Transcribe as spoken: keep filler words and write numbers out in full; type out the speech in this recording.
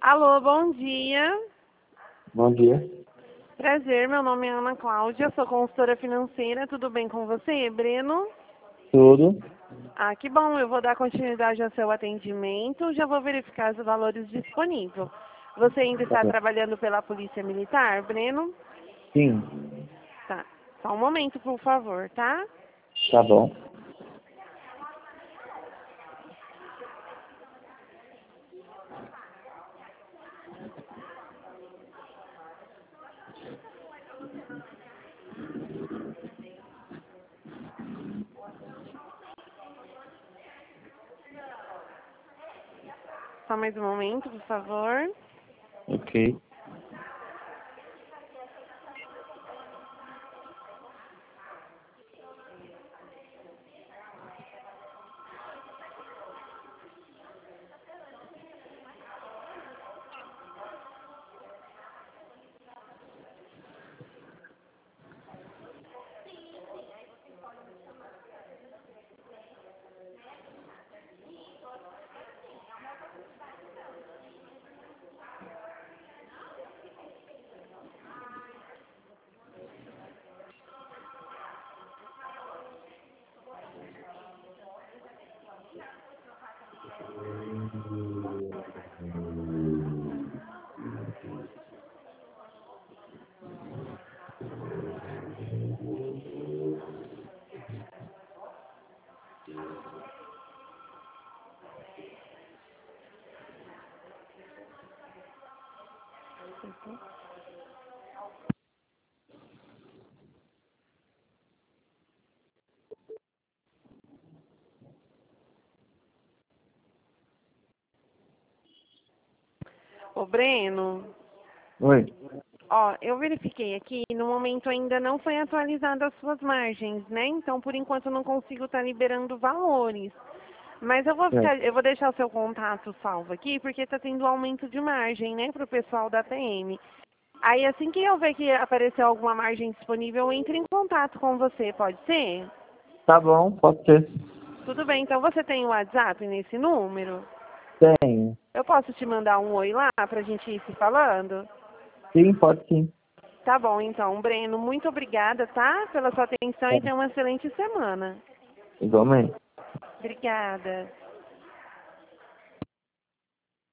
Alô, bom dia. Bom dia. Prazer, meu nome é Ana Cláudia, sou consultora financeira. Tudo bem com você, Breno? Tudo? Ah, que bom. Eu vou dar continuidade ao seu atendimento. Já vou verificar os valores disponíveis. Você ainda Tá está bom. trabalhando pela Polícia Militar, Breno? Sim. Tá. Só um momento, por favor, tá? Tá bom. Só mais um momento, por favor. Ok. Ô, Breno, Oi. ó, eu verifiquei aqui, no momento ainda não foi atualizada as suas margens, né? Então, por enquanto, não consigo estar liberando valores. Mas eu vou Certo. ficar, eu vou deixar o seu contato salvo aqui, porque está tendo aumento de margem, né, para o pessoal da T M. Aí, assim que eu ver que apareceu alguma margem disponível, eu entro em contato com você, pode ser? Tá bom, pode ser. Tudo bem, então você tem o WhatsApp nesse número? Tenho. Eu posso te mandar um oi lá para a gente ir se falando? Sim, pode sim. Tá bom, então, Breno, muito obrigada, tá? Pela sua atenção Tá. e tenha uma excelente semana. Igualmente. Obrigada.